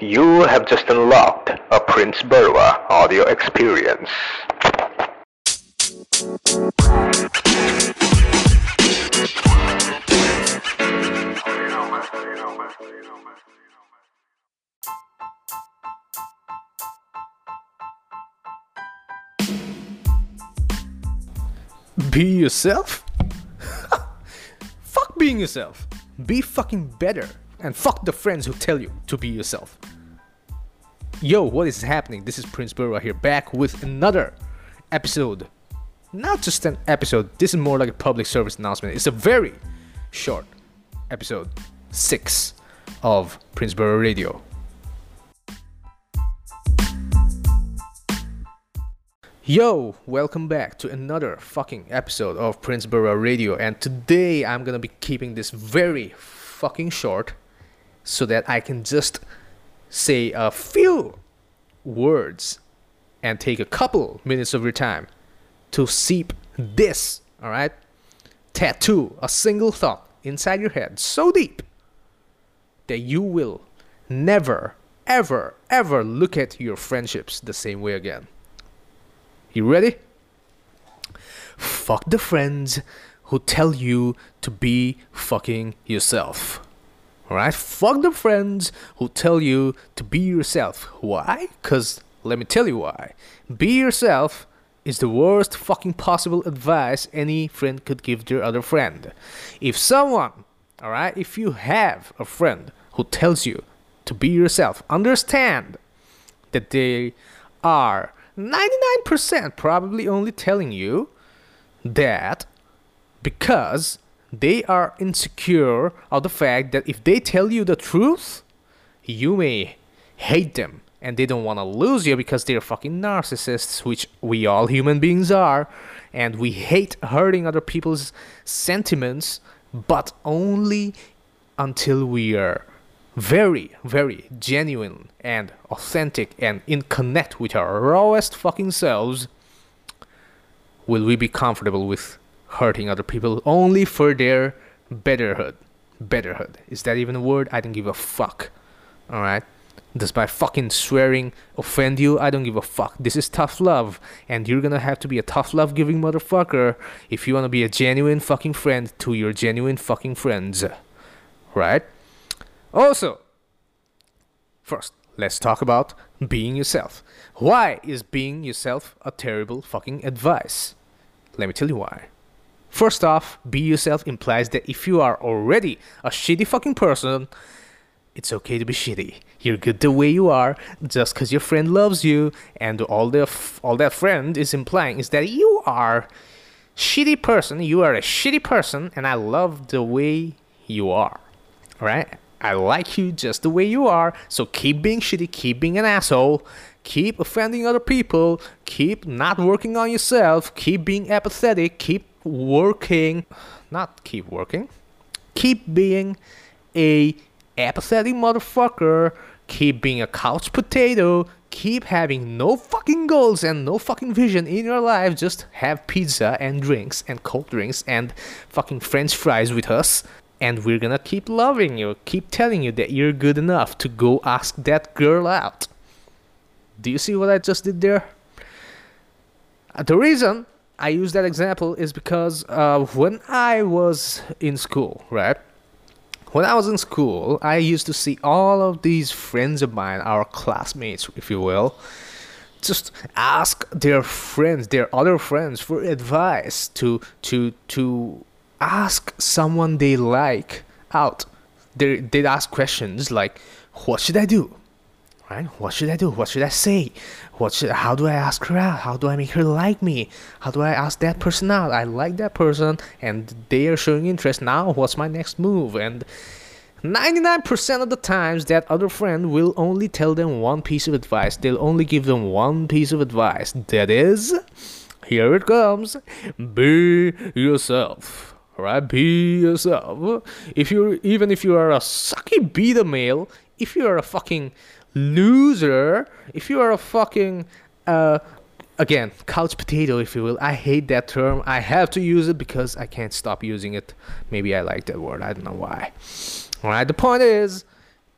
You have just unlocked a Prince Burwa audio experience. Be yourself? Fuck being yourself. Be fucking better. And fuck the friends who tell you to be yourself. Yo, what is happening? This is Prince Burwa here, back with another episode. Not just an episode, this is more like a public service announcement. It's a very short episode 6 of Prince Burwa Radio. Yo, welcome back to another fucking episode of Prince Burwa Radio, and today I'm gonna be keeping this very fucking short so that I can just say a few words and take a couple minutes of your time to seep this, alright? Tattoo a single thought inside your head so deep that you will never, ever, ever look at your friendships the same way again. You ready? Fuck the friends who tell you to be fucking yourself. Alright? Fuck the friends who tell you to be yourself. Why? Because let me tell you why. Be yourself is the worst fucking possible advice any friend could give their other friend. If someone, alright, if you have a friend who tells you to be yourself, understand that they are 99% probably only telling you that because they are insecure of the fact that if they tell you the truth, you may hate them and they don't want to lose you because they're fucking narcissists, which we all human beings are, and we hate hurting other people's sentiments, but only until we are very, very genuine and authentic and in connect with our rawest fucking selves will we be comfortable with hurting other people only for their betterhood. Betterhood. Is that even a word? I don't give a fuck. Alright? Does my fucking swearing offend you? I don't give a fuck. This is tough love, and you're gonna have to be a tough love giving motherfucker if you wanna be a genuine fucking friend to your genuine fucking friends. Right? Also, first, let's talk about being yourself. Why is being yourself a terrible fucking advice? Let me tell you why. First off, be yourself implies that if you are already a shitty fucking person, it's okay to be shitty. You're good the way you are, just because your friend loves you, and all that friend is implying is that you are shitty person, you are a shitty person, and I love the way you are. Alright? I like you just the way you are, so keep being shitty, keep being an asshole, keep offending other people, keep not working on yourself, keep being apathetic, keep being a apathetic motherfucker, keep being a couch potato, keep having no fucking goals and no fucking vision in your life, just have pizza and drinks and cold drinks and fucking french fries with us. And we're gonna keep loving you, keep telling you that you're good enough to go ask that girl out. Do you see what I just did there? The reason I use that example is because when I was in school, right? When I was in school, I used to see all of these friends of mine, our classmates, if you will, just ask their friends, their other friends for advice to ask someone they like out. They'd ask questions like, what should I do? Right? What should I do? What should I say? How do I ask her out? How do I make her like me? How do I ask that person out? I like that person and they are showing interest now. What's my next move? And 99% of the times that other friend will only tell them one piece of advice. They'll only give them one piece of advice. That is, here it comes, be yourself. Alright, be yourself. If you are a sucky beta male, if you are a fucking loser, if you are a fucking again, couch potato, if you will. I hate that term. I have to use it because I can't stop using it. Maybe I like that word. I don't know why. Alright, the point is,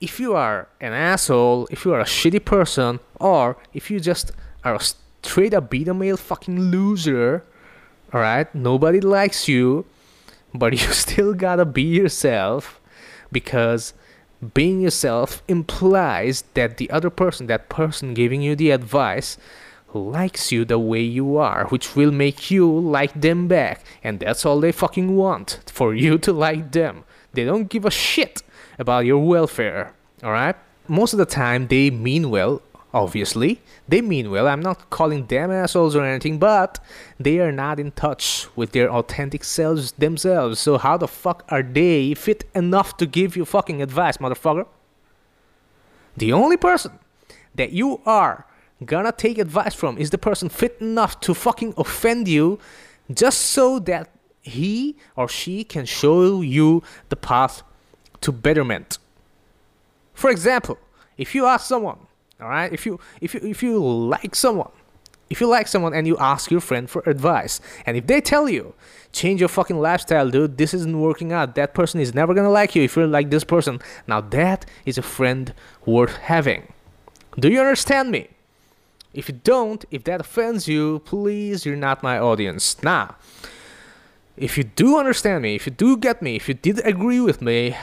if you are an asshole, if you are a shitty person, or if you just are a straight up beta male fucking loser, alright, nobody likes you, but you still gotta be yourself, because being yourself implies that the other person, that person giving you the advice, likes you the way you are, which will make you like them back. And that's all they fucking want, for you to like them. They don't give a shit about your welfare, alright? Most of the time, they mean well, obviously. They mean well. I'm not calling them assholes or anything, but they are not in touch with their authentic selves themselves. So how the fuck are they fit enough to give you fucking advice, motherfucker? The only person that you are gonna take advice from is the person fit enough to fucking offend you, just so that he or she can show you the path to betterment. For example, if you ask someone, all right, if you like someone, and you ask your friend for advice, and if they tell you, change your fucking lifestyle, dude, this isn't working out, that person is never gonna like you if you're like this person, now that is a friend worth having. Do you understand me? If you don't, if that offends you, please, you're not my audience. Now, if you do understand me, if you do get me, if you did agree with me,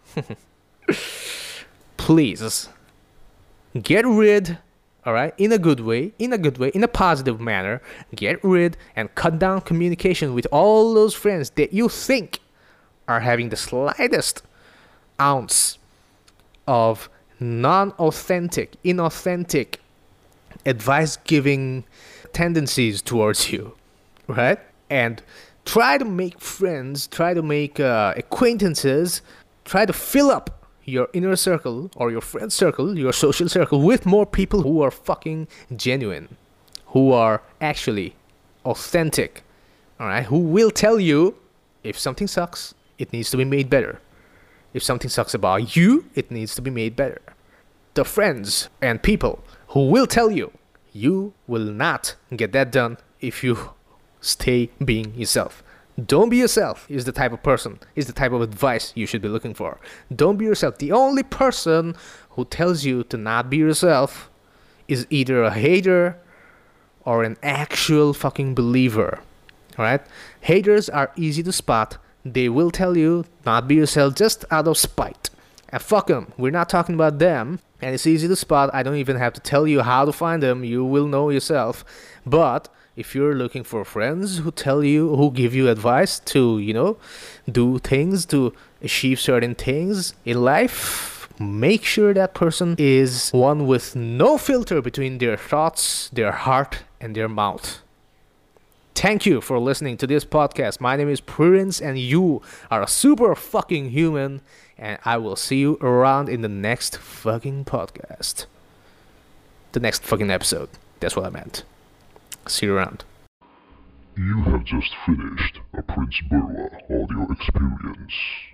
please, get rid, alright, in a good way, in a positive manner, get rid and cut down communication with all those friends that you think are having the slightest ounce of non-authentic, inauthentic advice-giving tendencies towards you, right? And try to make friends, try to make acquaintances, try to fill up your inner circle or your friend circle, your social circle, with more people who are fucking genuine, who are actually authentic, alright? Who will tell you if something sucks, it needs to be made better. If something sucks about you, it needs to be made better. The friends and people who will tell you you will not get that done if you stay being yourself. Don't be yourself is the type of person, is the type of advice you should be looking for. Don't be yourself. The only person who tells you to not be yourself is either a hater or an actual fucking believer. Alright? Haters are easy to spot. They will tell you not be yourself just out of spite. And fuck them. We're not talking about them. And it's easy to spot. I don't even have to tell you how to find them. You will know yourself. But if you're looking for friends who tell you, who give you advice to, you know, do things, to achieve certain things in life, make sure that person is one with no filter between their thoughts, their heart, and their mouth. Thank you for listening to this podcast. My name is Prince, and you are a super fucking human. And I will see you around in the next fucking podcast. The next fucking episode. That's what I meant. See you around. You have just finished a Prince Burwa audio experience.